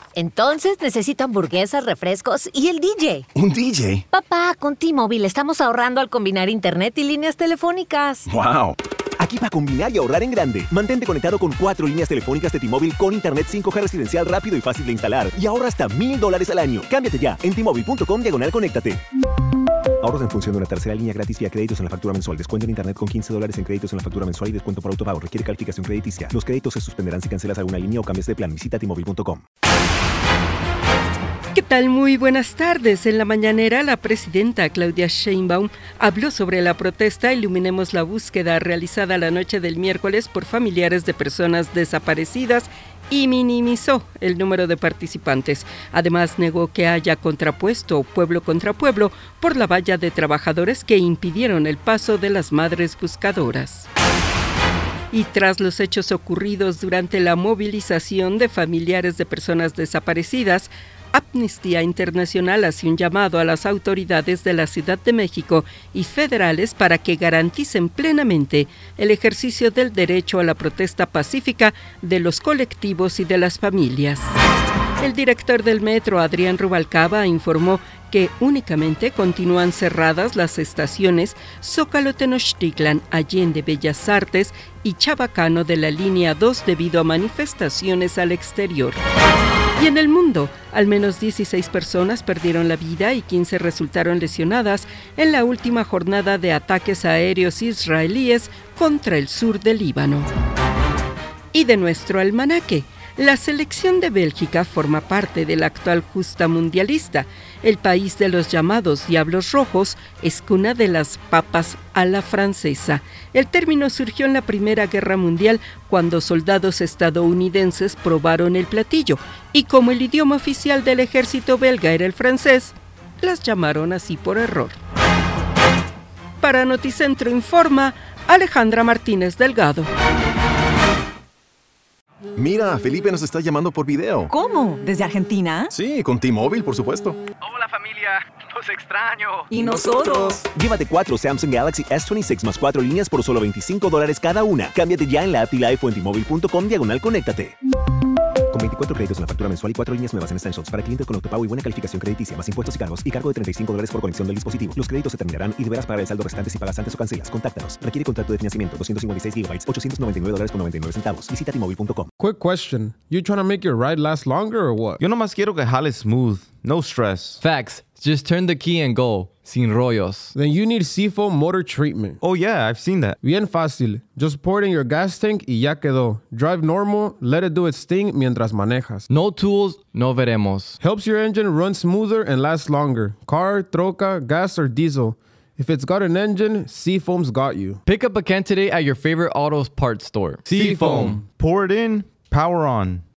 Entonces necesito hamburguesas, refrescos y el DJ. ¿Un DJ? Papá, con T-Mobile estamos ahorrando al combinar internet y líneas telefónicas. ¡Wow! Aquí para combinar y ahorrar en grande. Mantente conectado con 4 líneas telefónicas de T-Mobile con internet 5G residencial rápido y fácil de instalar. Y ahorra hasta $1,000 al año. Cámbiate ya en T-Mobile.com/conéctate. Ahorros en función de una tercera línea gratis vía créditos en la factura mensual. Descuento en internet con $15 en créditos en la factura mensual y descuento por autopago. Requiere calificación crediticia. Los créditos se suspenderán si cancelas alguna línea o cambias de plan. Visita T-Mobile.com. ¿Qué tal? Muy buenas tardes. En la mañanera, la presidenta Claudia Sheinbaum habló sobre la protesta Iluminemos la Búsqueda realizada la noche del miércoles por familiares de personas desaparecidas y minimizó el número de participantes. Además, negó que haya contrapuesto pueblo contra pueblo por la valla de trabajadores que impidieron el paso de las madres buscadoras. Y tras los hechos ocurridos durante la movilización de familiares de personas desaparecidas, Amnistía Internacional hace un llamado a las autoridades de la Ciudad de México y federales para que garanticen plenamente el ejercicio del derecho a la protesta pacífica de los colectivos y de las familias. El director del metro, Adrián Rubalcaba, informó que únicamente continúan cerradas las estaciones Zócalo-Tenochtitlan, Allende, Bellas Artes y Chabacano de la línea 2 debido a manifestaciones al exterior. Y en el mundo, al menos 16 personas perdieron la vida y 15 resultaron lesionadas en la última jornada de ataques aéreos israelíes contra el sur del Líbano. Y de nuestro almanaque, la selección de Bélgica forma parte de la actual justa mundialista. El país de los llamados Diablos Rojos es cuna de las papas a la francesa. El término surgió en la Primera Guerra Mundial cuando soldados estadounidenses probaron el platillo y como el idioma oficial del ejército belga era el francés, las llamaron así por error. Para Noticentro Informa, Alejandra Martínez Delgado. Mira, Felipe nos está llamando por video. ¿Cómo? ¿Desde Argentina? Sí, con T-Mobile, por supuesto. Hola familia, los extraño. ¿Y nosotros? Llévate 4 Samsung Galaxy S26 más 4 líneas por solo $25 cada una. Cámbiate ya en la app Life o en T-Mobile.com/conéctate. Con 24 créditos en la factura mensual y 4 líneas nuevas en Essentials para clientes con autopago y buena calificación crediticia, más impuestos y cargos, y cargo de $35 por conexión del dispositivo. Los créditos se terminarán y deberás pagar el saldo restante si pagas antes o cancelas. Contáctanos. Requiere contrato de financiamiento. 256 GB, $899.99. Visita T-Mobile.com. Quick question. You trying to make your ride last longer or what? Yo nomás quiero que jale smooth. No stress. Facts. Just turn the key and go. Sin rollos. Then you need Seafoam Motor Treatment. Oh yeah, I've seen that. Bien fácil. Just pour it in your gas tank y ya quedó. Drive normal, let it do its thing mientras manejas. No tools, no veremos. Helps your engine run smoother and last longer. Car, troca, gas, or diesel. If it's got an engine, Seafoam's got you. Pick up a can today at your favorite auto parts store. Seafoam. Pour it in, power on.